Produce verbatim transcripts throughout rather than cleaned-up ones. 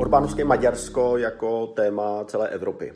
orbánovské Maďarsko jako téma celé Evropy.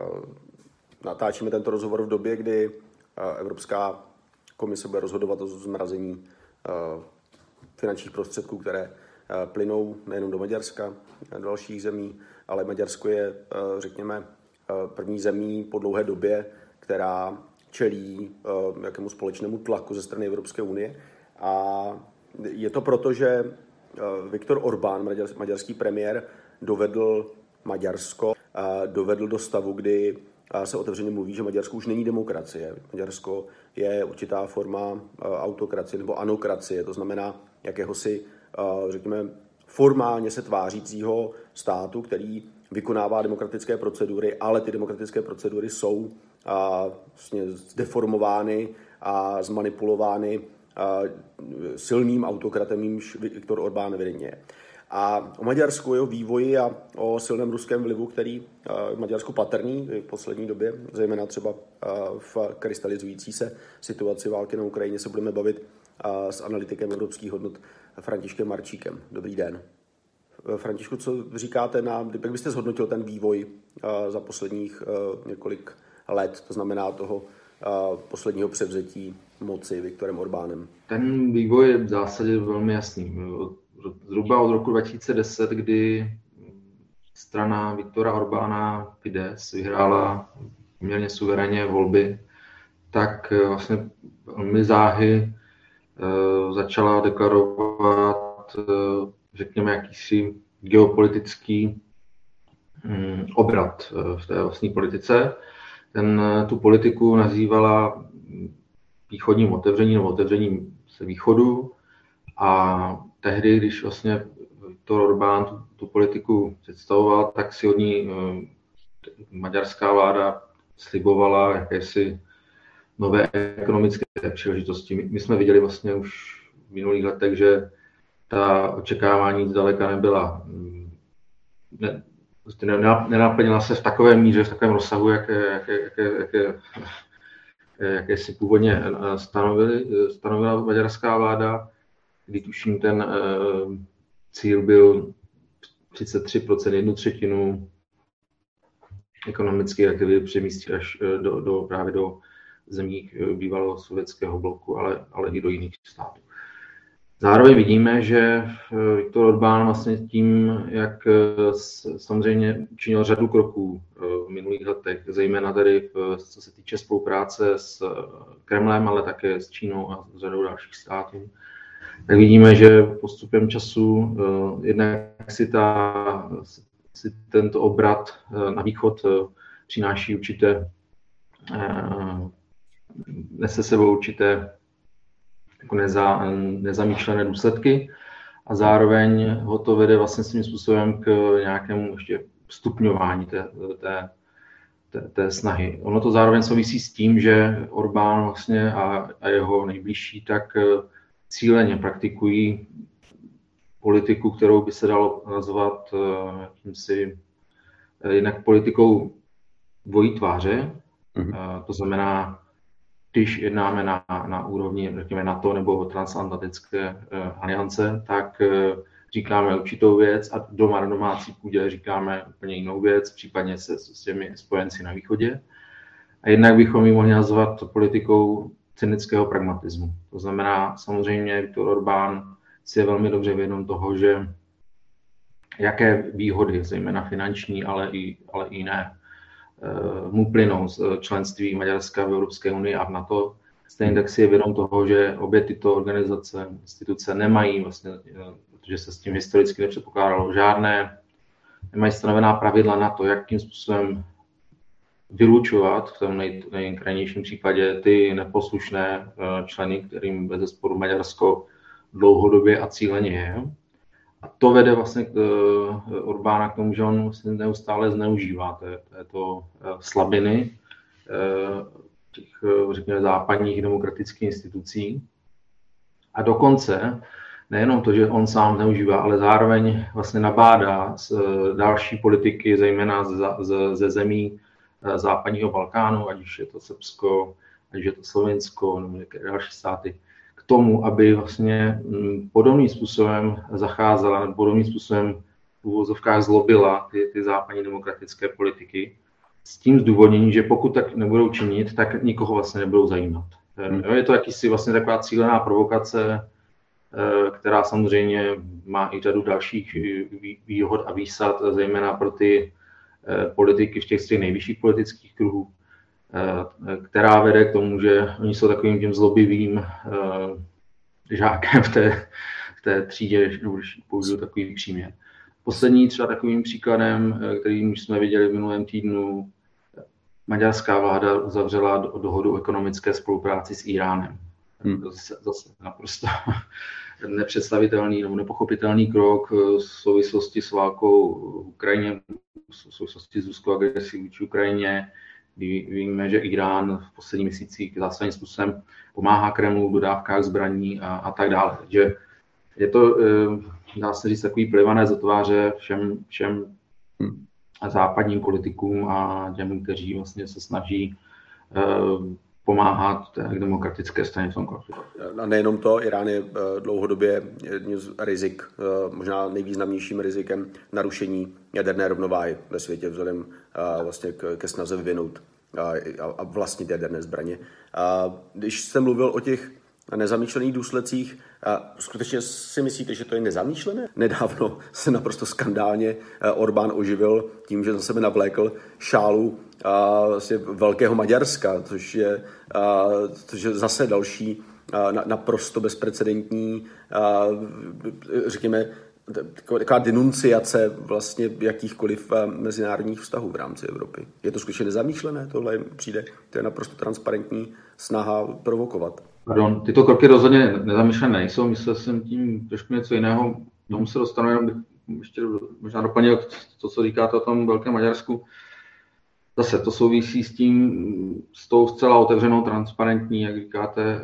Natáčíme tento rozhovor v době, kdy Evropská komise bude rozhodovat o zmrazení finančních prostředků, které plynou nejenom do Maďarska, do dalších zemí, ale Maďarsko je, řekněme, první zemí po dlouhé době, která čelí jakému společnému tlaku ze strany Evropské unie. A je to proto, že Viktor Orbán, maďarský premiér, dovedl Maďarsko, dovedl do stavu, kdy se otevřeně mluví, že Maďarsko už není demokracie. Maďarsko je určitá forma autokracie nebo anokracie, to znamená jakéhosi, řekněme, formálně se tvářícího státu, který vykonává demokratické procedury, ale ty demokratické procedury jsou vlastně zdeformovány a zmanipulovány silným autokratem, jímž Viktor Orbán evidentně je. A o Maďarsku, jeho vývoji a o silném ruském vlivu, který v Maďarsku patrný v poslední době, zejména třeba v krystalizující se situaci války na Ukrajině, se budeme bavit s analytikem evropských hodnot Františkem Marčíkem. Dobrý den. Františku, co říkáte, na, jak byste zhodnotil ten vývoj za posledních několik let, to znamená toho posledního převzetí moci Viktorem Orbánem? Ten vývoj je v zásadě velmi jasný. Zhruba od roku dva tisíce deset, kdy strana Viktora Orbána Fidesz vyhrála poměrně suverénně volby, tak vlastně velmi záhy začala deklarovat, řekněme, jakýsi geopolitický obrat v té vlastní politice. Ten, tu politiku nazývala východním otevřením nebo otevřením se východu a tehdy, když vlastně Viktor Orbán tu, tu politiku představoval, tak si od ní maďarská vláda slibovala jakési nové ekonomické příležitosti. My, my jsme viděli vlastně už v minulých letech, že ta očekávání zdaleka nebyla, ne, nenaplnila se v takové míře, v takovém rozsahu, jaké, jaké, jaké, jaké, jaké si původně stanovili, stanovila maďarská vláda, kdy tuším ten uh, cíl byl třicet tři procent, jednu třetinu ekonomické aktivity přemístit až do, do, právě do zemí bývalého sovětského bloku, ale, ale i do jiných států. Zároveň vidíme, že Viktor Orbán vlastně tím, jak samozřejmě učinil řadu kroků v minulých letech, zejména tady co se týče spolupráce s Kremlem, ale také s Čínou a s řadou dalších států, tak vidíme, že postupem času jednak si, ta, si tento obrat na východ přináší určité, nese sebou určité jako neza, nezamýšlené důsledky a zároveň ho to vede vlastně svým způsobem k nějakému ještě stupňování té, té, té, té snahy. Ono to zároveň souvisí s tím, že Orbán vlastně a, a jeho nejbližší tak cíleně praktikují politiku, kterou by se dalo nazvat jakýmsi jinak politikou dvojí tváře. Mm-hmm. To znamená, když jednáme na, na úrovni, řekněme, NATO nebo transatlantické uh, aliance, tak uh, říkáme určitou věc a doma na domácí půdě říkáme úplně jinou věc, případně se s těmi spojenci na východě. A jednak bychom ji mohli nazvat politikou cynického pragmatismu. To znamená, samozřejmě Viktor Orbán si je velmi dobře vědom toho, že jaké výhody, zejména finanční, ale i, ale i jiné, mu plynou z členství Maďarska v Evropské unii a v NATO. Stejně tak si je vědom toho, že obě tyto organizace, instituce nemají vlastně, protože se s tím historicky nepředpokládalo, žádné, nemají stanovená pravidla na to, jakým způsobem vylučovat v tom nej, nejkrajnějším případě ty neposlušné členy, kterým bezesporu Maďarsko dlouhodobě a cíleně je. A to vede vlastně k, uh, Orbána k tomu, že on vlastně neustále zneužívá té, této uh, slabiny uh, těch, uh, řekněme, západních demokratických institucí. A dokonce nejenom to, že on sám zneužívá, ale zároveň vlastně nabádá z uh, další politiky, zejména z, z, ze zemí uh, západního Balkánu, ať už je to Srbsko, ať už je to Slovensko nebo některé další státy, tomu, aby vlastně podobným způsobem zacházela, podobným způsobem uvozovkách zlobila ty, ty západní demokratické politiky s tím zdůvodněním, že pokud tak nebudou činit, tak nikoho vlastně nebudou zajímat. Hmm. Je to jakýsi vlastně taková cílená provokace, která samozřejmě má i řadu dalších výhod a výsad, zejména pro ty politiky v těch z těch nejvyšších politických kruhů, která vede k tomu, že oni jsou takovým tím zlobivým žákem v té, v té třídě, když použiju takový příměr. Poslední třeba takovým příkladem, který už jsme viděli v minulém týdnu, maďarská vláda uzavřela dohodu o ekonomické spolupráci s Íránem. Hmm. To zase, zase naprosto nepředstavitelný nebo nepochopitelný krok v souvislosti s válkou v Ukrajině, v souvislosti s ruskou agresí vůči Ukrajině. Víme, že Irán v posledních měsících zásadním způsobem pomáhá Kremlu v dodávkách zbraní a, a tak dále. Takže je to, dá se říct, takový plivané za tváře všem, všem hmm. západním politikům a těm, kteří vlastně se snaží pomáhat té demokratické straně v tom konfliktu. A nejenom to, Irán je dlouhodobě jedním z rizik, možná nejvýznamnějším rizikem narušení jaderné rovnováhy ve světě vzhledem vlastně ke snaze vyvinout a vlastnit jaderné zbraně. A když jste mluvil o těch nezamýšlených důsledcích, a skutečně si myslíte, že to je nezamýšlené? Nedávno se naprosto skandálně Orbán oživil tím, že za sebe navlékl šálu a vlastně velkého Maďarska, což je, a, což je zase další a, na, naprosto bezprecedentní, a, řekněme, taková denunciace vlastně jakýchkoliv mezinárodních vztahů v rámci Evropy. Je to skutečně nezamýšlené? Tohle přijde, to je naprosto transparentní snaha provokovat. Pardon, tyto kroky rozhodně nezamýšlené nejsou, myslel jsem tím trošku něco jiného, tomu se dostanu, jenom bych ještě možná doplnil to, co říkáte o tom velkém Maďarsku. Zase to souvisí s tím, s tou zcela otevřenou, transparentní, jak říkáte,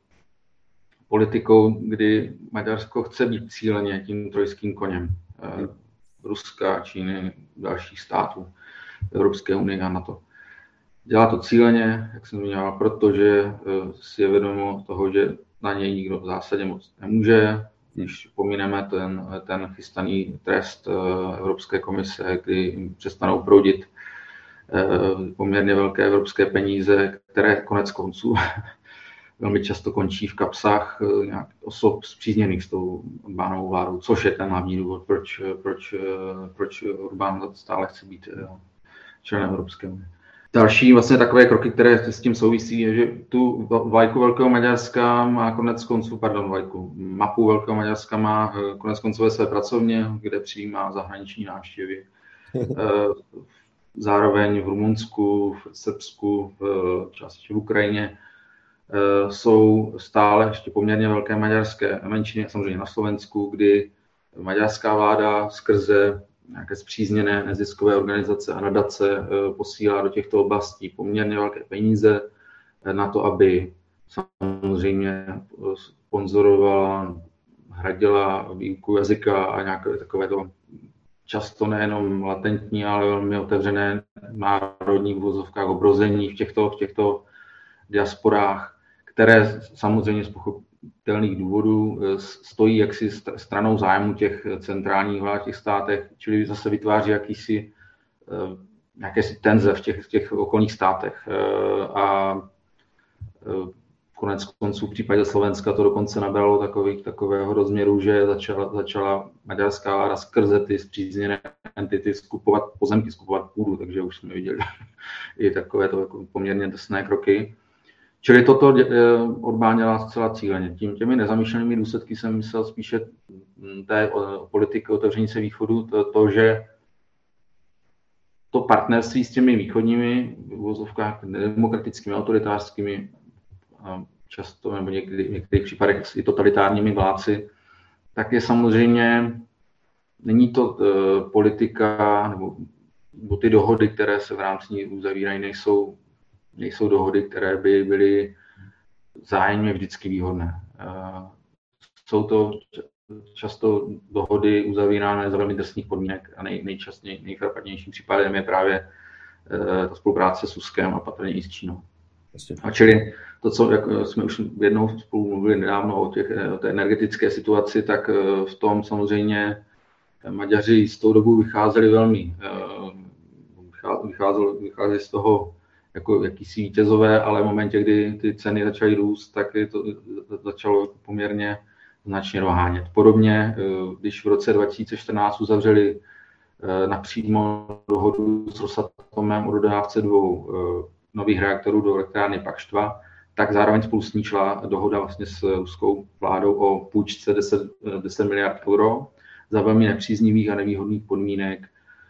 politikou, kdy Maďarsko chce být cíleně tím trojským koněm Ruska, Číny, dalších států Evropské unie a NATO. Dělá to cíleně, jak jsem zmiňoval, protože si je vědomo toho, že na něj nikdo v zásadě moc nemůže. Když pomineme ten, ten chystaný trest Evropské komise, kdy přestanou proudit poměrně velké evropské peníze, které konec konců velmi často končí v kapsách nějakých osob spřízněných s tou Orbánovou vládou, což je ten hlavní důvod, proč, proč, proč Orbán stále chce být členem Evropské unie. Další vlastně takové kroky, které s tím souvisí, je, že tu vlajku Velkého Maďarska má konec konců, pardon, vlajku, mapu Velkého Maďarska má konec konců ve své pracovně, kde přijímá zahraniční návštěvy. Zároveň v Rumunsku, v Srbsku, v části v Ukrajině jsou stále ještě poměrně velké maďarské menšiny, samozřejmě na Slovensku, kdy maďarská vláda skrze nějaké spřízněné neziskové organizace a nadace posílá do těchto oblastí poměrně velké peníze na to, aby samozřejmě sponzorovala, hradila výuku jazyka a nějaké takové to často nejenom latentní, ale velmi otevřené národní v vozovkách obrození v těchto, v těchto diasporách, které samozřejmě z pochopitelných důvodů stojí jaksi stranou zájmu těch centrálních vlád v těch státech, čili zase vytváří jakýsi, jakési tenze v těch, v těch okolních státech. A konec konců v případě Slovenska to dokonce nabralo takových, takového rozměru, že začala, začala maďarská vláda skrze ty spřízněné entity skupovat pozemky, skupovat půdu, takže už jsme viděli i takové to jako poměrně drsné kroky. Čili toto Orbán dělá zcela cíleně. Tím těmi nezamýšlenými důsledky jsem myslel spíše té politiky otevření se východu, to, to, že to partnerství s těmi východními v uvozovkách nedemokratickými, autoritářskými, často nebo někdy, v některých případech i totalitárními vládci, tak je samozřejmě, není to uh, politika nebo, nebo ty dohody, které se v rámci ní uzavírají, nejsou, nejsou dohody, které by byly vzájemně vždycky výhodné. Uh, jsou to často dohody uzavírané za velmi drsných podmínek a nej, nejčastěji, nejfrapadnějším případem je právě uh, ta spolupráce s Ruskem a patrně i s Čínou. A čili to, co jak jsme už jednou spolu mluvili nedávno o, těch, o té energetické situaci, tak v tom samozřejmě Maďaři s tou dobou vycházeli velmi, vycházeli, vycházeli z toho jako jakýsi vítězové, ale v momentě, kdy ty ceny začaly růst, tak to začalo poměrně značně dohánět. Podobně, když v roce dva tisíce čtrnáct uzavřeli napřímo dohodu s Rosatomem o dodávce dvou nových reaktorů do elektrárny Pakšť dva, tak zároveň spolu s ní šla dohoda vlastně s ruskou vládou o půjčce deset, deset miliard euro za velmi nepříznivých a nevýhodných podmínek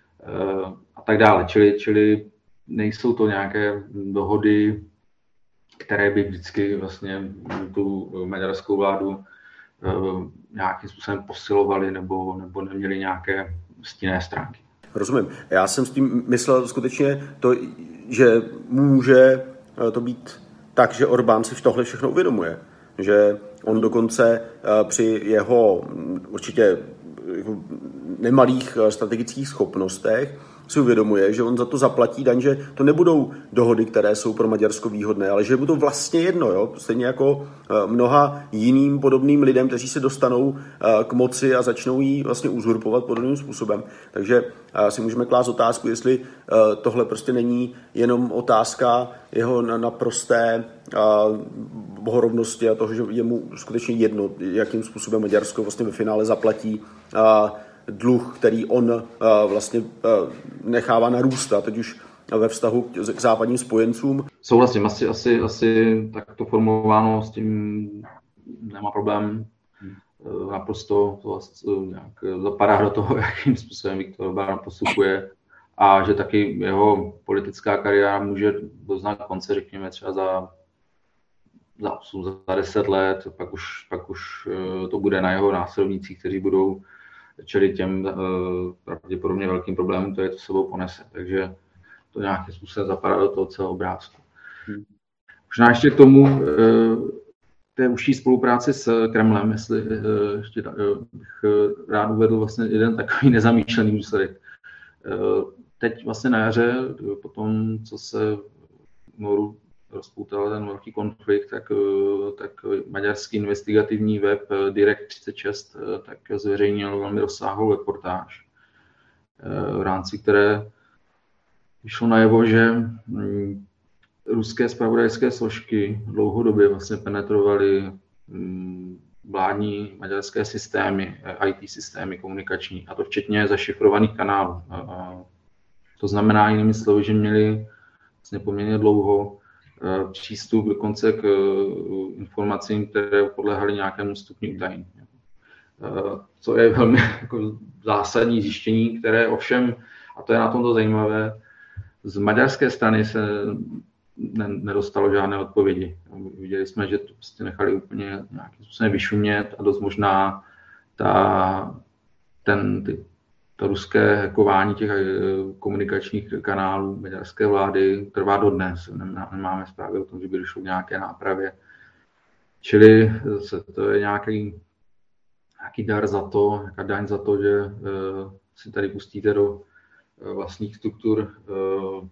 a tak dále. Čili, čili nejsou to nějaké dohody, které by vždycky vlastně tu maďarskou vládu nějakým způsobem posilovaly nebo, nebo neměly nějaké stinné stránky. Rozumím. Já jsem s tím myslel skutečně to, že může to být tak, že Orbán si tohle všechno uvědomuje. Že on dokonce při jeho určitě nemalých strategických schopnostech si uvědomuje, že on za to zaplatí daň, že to nebudou dohody, které jsou pro Maďarsko výhodné, ale že je mu to vlastně jedno, jo? Stejně jako mnoha jiným podobným lidem, kteří se dostanou k moci a začnou ji vlastně uzurpovat podobným způsobem. Takže si můžeme klást otázku, jestli tohle prostě není jenom otázka jeho naprosté bohorovnosti a toho, že je mu skutečně jedno, jakým způsobem Maďarsko vlastně ve finále zaplatí dluh, který on vlastně nechává narůstat, teď už ve vztahu k západním spojencům. Souhlasím, asi, asi, asi takto formulováno, s tím nemá problém. Naprosto to nějak zapadá do toho, jakým způsobem Viktor Orbán postupuje a že taky jeho politická kariéra může doznat konce, řekněme třeba za, za osm, za deset let, pak už, pak už to bude na jeho následovnících, kteří budou čelit těm pravděpodobně velkým problémům, to je to sebou ponese. Takže to nějakým způsobem zapadá do toho celého obrázku. Hmm. Možná ještě k tomu té užší spolupráci s Kremlem, jestli ještě bych rád uvedl vlastně jeden takový nezamýšlený důsledek. Teď vlastně na jaře, po tom, co se v Noru rozpoutal ten velký konflikt, tak, tak maďarský investigativní web Direkt třicet šest tak zveřejnil velmi rozsáhlou reportáž, v rámci které vyšlo najevo, že ruské zpravodajské složky dlouhodobě vlastně penetrovaly vládní maďarské systémy, í té systémy komunikační, a to včetně zašifrovaných kanálů. To znamená jinými slovy, že měli vlastně poměrně dlouho přístup dokonce k informacím, které podléhaly nějakému stupni utajení. Co je velmi jako zásadní zjištění, které ovšem, a to je na tomto zajímavé, z maďarské strany se nedostalo žádné odpovědi. Viděli jsme, že to prostě nechali úplně nějakým způsobem vyšumět a dost možná ta, ten, ty, to ruské hackování těch komunikačních kanálů maďarské vlády trvá dodnes. Nemáme zprávy o tom, že by došlo k nějaké nápravě. Čili to je nějaký, nějaký dar za to, nějaká daň za to, že uh, si tady pustíte do uh, vlastních struktur uh,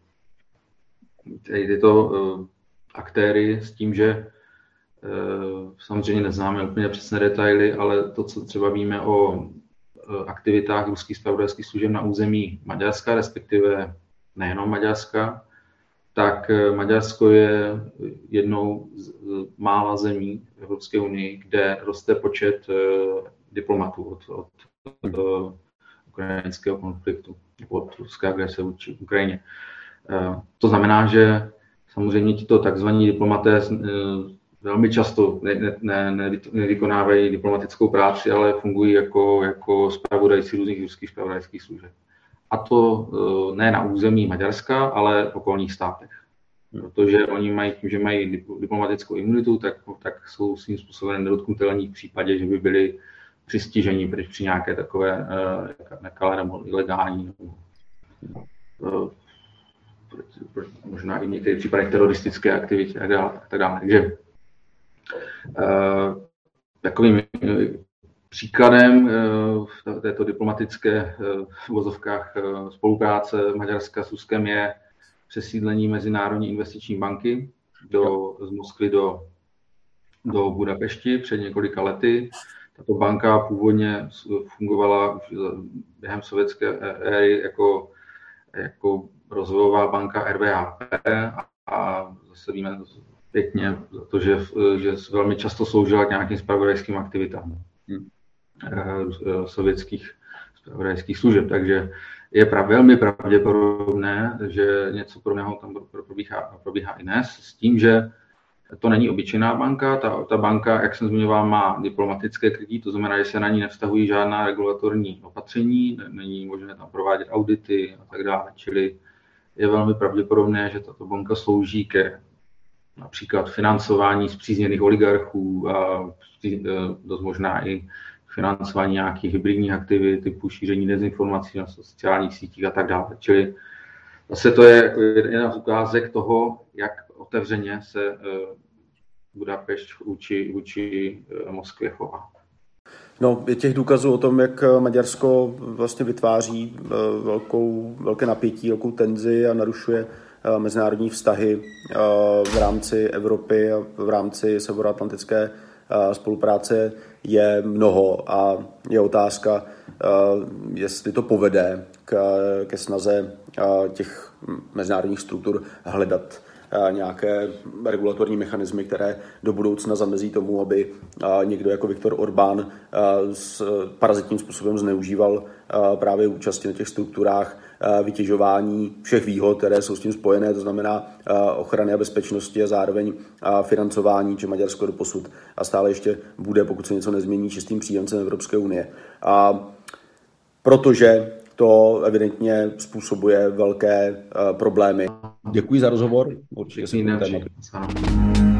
tyto uh, aktéry s tím, že uh, samozřejmě neznáme úplně přesné detaily, ale to, co třeba víme o aktivitách ruských zpravodajských služeb na území Maďarska, respektive nejenom Maďarska, tak Maďarsko je jednou z mála zemí v Evropské unii, kde roste počet diplomatů od, od, od ukrajinského konfliktu, od ruské agrese vůči Ukrajině. To znamená, že samozřejmě tito takzvaní diplomaté velmi často ne, ne, ne, nevykonávají diplomatickou práci, ale fungují jako, jako zpravodajci různých ruských zpravodajských služeb. A to ne na území Maďarska, ale v okolních státech. Protože oni mají, tím, že mají diplomatickou imunitu, tak, tak jsou svým způsobem nedotknutelní v případě, že by byli přistiženi při nějaké takové uh, nekalé nebo ilegální, nebo, uh, možná i v některých případech teroristické aktivity a tak dále. Tak dále. Takže Uh, takovým uh, příkladem uh, této diplomatické uh, v uvozovkách uh, spolupráce Maďarska s Ruskem je přesídlení Mezinárodní investiční banky do, z Moskvy do, do Budapešti před několika lety. tato banka původně fungovala už během sovětské éry jako, jako rozvojová banka R V H P a zase víme pěkně za to, že, že velmi často sloužila k nějakým zpravodajským aktivitám hmm. sovětských zpravodajských služeb. Takže je prav, velmi pravděpodobné, že něco podobného tam probíhá, probíhá i dnes, s tím, že to není obyčejná banka. Ta, ta banka, jak jsem zmiňoval, má diplomatické krytí, to znamená, že se na ní nevztahují žádná regulatorní opatření, není možné tam provádět audity a tak dále. Čili je velmi pravděpodobné, že tato banka slouží ke například financování spřízněných oligarchů a dost možná i financování nějakých hybridních aktivit, typu šíření dezinformací na sociálních sítích a tak dále. Čili zase to je jako jedna z ukázek toho, jak otevřeně se Budapešť vůči, vůči Moskvě chová. No, je těch důkazů o tom, jak Maďarsko vlastně vytváří velkou, velké napětí, velkou tenzi a narušuje mezinárodní vztahy v rámci Evropy a v rámci severoatlantické spolupráce je mnoho a je otázka, jestli to povede k, ke snaze těch mezinárodních struktur hledat nějaké regulatorní mechanismy, které do budoucna zamezí tomu, aby někdo jako Viktor Orbán s parazitním způsobem zneužíval právě účasti na těch strukturách vytěžování všech výhod, které jsou s tím spojené, to znamená ochrany a bezpečnosti a zároveň financování, že Maďarsko doposud a stále ještě bude, pokud se něco nezmění, čistým příjemcem Evropské unie. A protože to evidentně způsobuje velké problémy. Děkuji za rozhovor. Určitě si